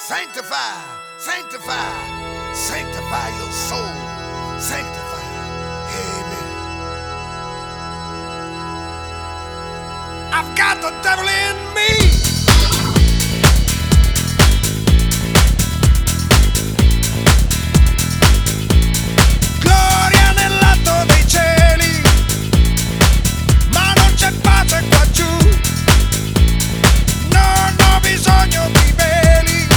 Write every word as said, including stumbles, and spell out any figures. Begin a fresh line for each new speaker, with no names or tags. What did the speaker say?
Sanctify, sanctify, sanctify your soul. Sanctify. Amen. I've got the devil in me.